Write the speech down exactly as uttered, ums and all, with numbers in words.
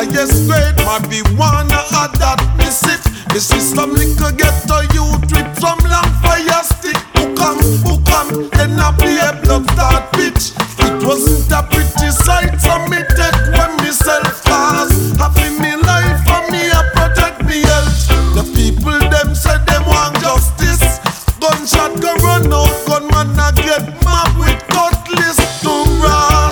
highest grade marijuana, had that miss it. The system little get a youth with some long fire stick. Who come, who come, then I play a blood start pitch. It wasn't a pretty sight.